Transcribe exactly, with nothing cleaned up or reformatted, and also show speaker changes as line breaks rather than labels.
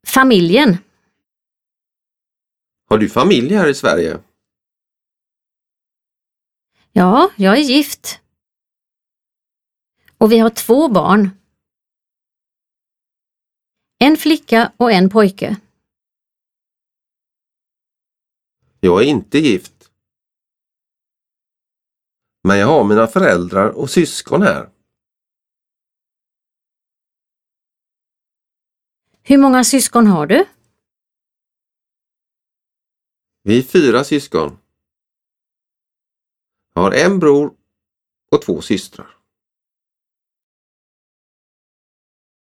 Familjen.
Har du familj här i Sverige?
Ja, jag är gift. Och vi har två barn. En flicka och en pojke.
Jag är inte gift. Men jag har mina föräldrar och syskon här.
Hur många syskon har du?
Vi är fyra syskon. Jag har en bror och två systrar.